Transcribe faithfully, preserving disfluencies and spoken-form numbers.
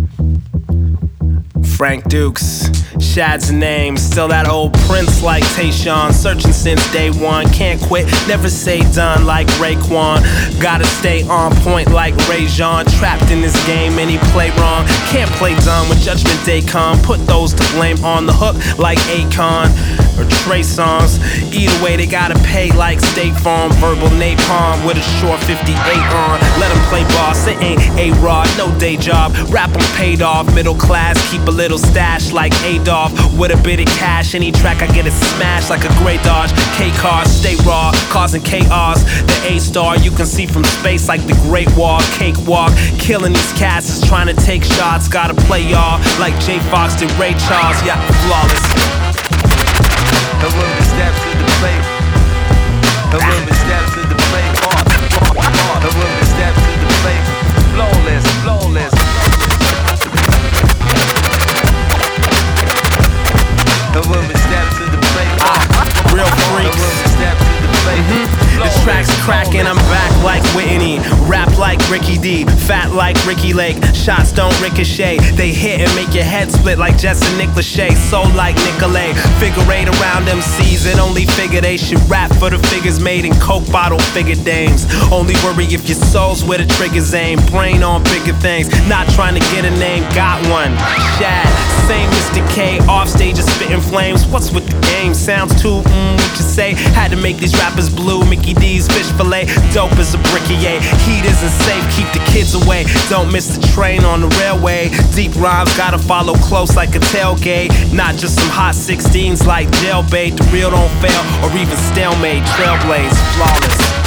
Frank Dukes, Shad's the name. Still that old Prince like Tayshawn. Searching since day one. Can't quit, never say done like Raekwon. Gotta stay on point like Ray Jean. Trapped in this game and he play wrong. Can't play dumb when Judgment Day come. Put those to blame on the hook like Akon or Trey Songz. Either way they gotta pay like State Farm. Verbal napalm with a short fifty-eight on. Let him play boss, it ain't A-Rod, no day job. Rap him paid off, middle class, keep a little stash like Adolf. With a bit of cash, any track I get it smashed like a Grey Dodge. K-Car, stay raw, causing chaos. The A-star you can see from space like the Great Wall. Cakewalk, killing these cats is trying to take shots. Gotta play y'all like J Fox did Ray Charles. Yeah, flawless. The woman steps to the plate. The woman steps to the plate. The woman steps to the plate. Flawless, flawless. The woman steps to the plate. Ah, real freaks. The woman steps to the plate. Mm-hmm. The track's cracking, I'm back like Whitney. Rap like Ricky D, fat like Ricky Lake. Shots don't ricochet, they hit and make your head split like Jess and Nick Lachey. Soul like Nicolay, figure eight around M Cs and only figure they should rap for the figures made in Coke bottle figure dames. Only worry if your soul's where the trigger's aim. Brain on bigger things, not trying to get a name, got one. Shad, same Mister K, off stage is spitting flames. What's with the game? Sounds too mm, what you say? Had to make these rappers blue. Mickey D's fish fillet, dope as a brickier. Heat isn't safe, keep the kids away. Don't miss the train on the railway. Deep rhymes gotta follow close like a tailgate. Not just some hot sixteens like jailbait. The real don't fail or even stalemate. Trailblaze, flawless.